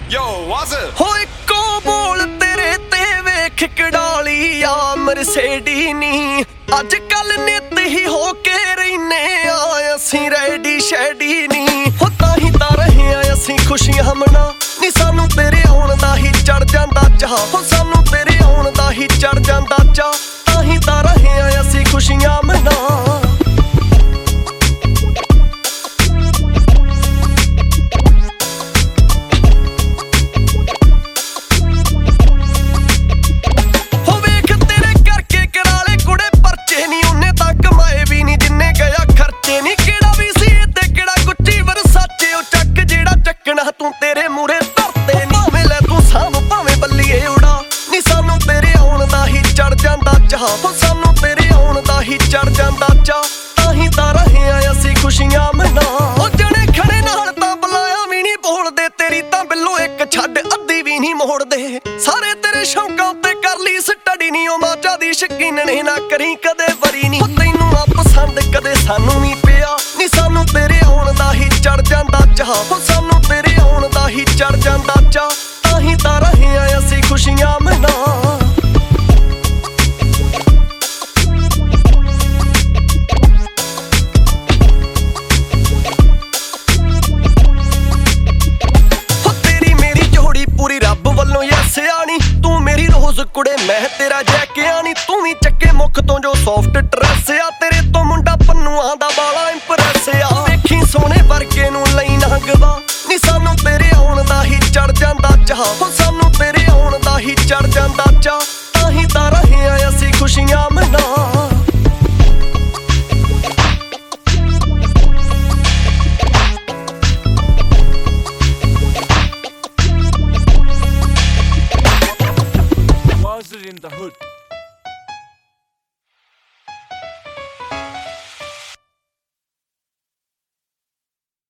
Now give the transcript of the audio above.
Yo, what's up? ਹੋ ਇੱਕੋ ਬੋਲ ਤੇਰੇ ਤੇ ਵੇਖ ਕਡਾਲੀ ਆ ਮਰਸੇਡੀ ਨੀ ਅੱਜ ਕੱਲ ਨਿੱਤ ਹੀ ਹੋ ਕੇ ਰਹਿਨੇ ਆ ਅਸੀਂ ਰੈਡੀ ਸ਼ੈਡੀ ਨੀ ਹੋ ਤਾਂ ਰਹੇ ਆ ਅਸੀਂ ਖੁਸ਼ੀਆਂ ਮਨਾ ਨੀ ਸਾਨੂੰ ਤੇਰੇ ਆਉਣ ਦਾ ਹੀ ਚੜ ਜਾਂਦਾ ਚਾਹ ਹੋ ਸਾਨੂੰ ਤੇਰੇ ਆਉਣ ਦਾ ਹੀ ਚੜ ਜਾਂਦਾ ਚਾਹ ਤਾਂ ਰਹੇ ਆ ਅਸੀਂ ਖੁਸ਼ੀਆਂ ਮਨਾ ਤੂੰ ਤੇਰੇ ਮੂਰੇ ਧਰਤੇ ਨੀ ਭਾਵੇਂ ਲੈ ਤੂੰ ਸਾਂਭ ਭਾਵੇਂ ਬੱਲੀਏ ਉਡਾ ਨੀ ਸਾਨੂੰ ਤੇਰੇ ਆਉਣ ਦਾ ਹੀ ਚੜ ਜਾਂਦਾ ਚਾਹ ਹੋ ਸਾਨੂੰ ਤੇਰੇ ਆਉਣ ਦਾ ਹੀ ਚੜ ਜਾਂਦਾ ਚਾਹ ਤਾਂ ਰਹੇ ਆ ਅਸੀਂ ਖੁਸ਼ੀਆਂ ਮਨਾ ਉਹ ਜਣੇ ਖੜੇ ਨਾਲ ਤਾਂ ਬੁਲਾਇਆ ਵੀ ਨਹੀਂ ਬੋਲਦੇ ਤੇਰੀ ਤਾਂ ਬਿੱਲੋ ਇੱਕ ਛੱਡ ਅੱਧੀ ਵੀ ਨਹੀਂ ਮੋੜਦੇ ਸਾਰੇ ਤੇਰੇ ਸ਼ੌਂਕਾਂ ਉੱਤੇ ਕਰ ਲਈ ਸਟੱਡੀ ਨੀ ਉਹ ਮਾਚਾ ਦੀ ਸ਼ਕੀਨ ਨੇ ਨਾ ਕਰੀ ਕਦੇ ਵਰੀ ਨੀ ਤੈਨੂੰ ਆ ਪਸੰਦ ਕਦੇ ਸਾਨੂੰ ਨਹੀਂ ਪਿਆ ਨੀ ਸਾਨੂੰ ਤੇਰੇ ਆਉਣ ਦਾ ਹੀ ਚੜ ਜਾਂਦਾ ਚਾਹ ਹੋ ਸਾਨੂੰ ਤੇਰੇ ਆਉਣ ਦਾ ਹੀ ਚੜ ਜਾਂਦਾ ਚਾਹ ਤਾਂ ਰਹੇ ਆ ਅਸੀਂ ਖੁਸ਼ੀਆਂ ਮਨਾ ਰੱਬ ਵੱਲੋਂ ਸਿਆਣੀ ਤੂੰ ਮੇਰੀ ਰੋਜ਼ ਕੁੜੇ ਮੈਂ ਤੇਰਾ ਜੈਕਿਆ ਨੀ ਤੂੰ ਵੀ ਚੱਕੇ ਮੁੱਖ ਤੋਂ ਜੋ ਸੌਫਟ ਡਰੈਸ ਆ ਤੇਰੇ ਤੋਂ ਮੁੰਡਾ ਪੰਨੂਆਂ ਦਾ ਬਾਲਾ ਇੰਪ੍ਰੈਸ ਆ ਵੇਖੀ ਸੋਹਣੇ ਵਰਗੇ ਨੂੰ ਲਈ ਨਾ ਗਵਾ ਨੀ ਸਾਨੂੰ ਤੇਰੇ ਆਉਣ ਦਾ ਹੀ ਚੜ ਜਾਂਦਾ ਚਾਹ ਹੋ ਸਾਨੂੰ ਤੇਰੇ ਆਉਣ ਦਾ ਹੀ ਚੜ ਜਾਂਦਾ ਚਾਹ ਤਾਂ ਰਹੇ ਆ ਅਸੀਂ ਖੁਸ਼ੀਆਂ ਮਨਾ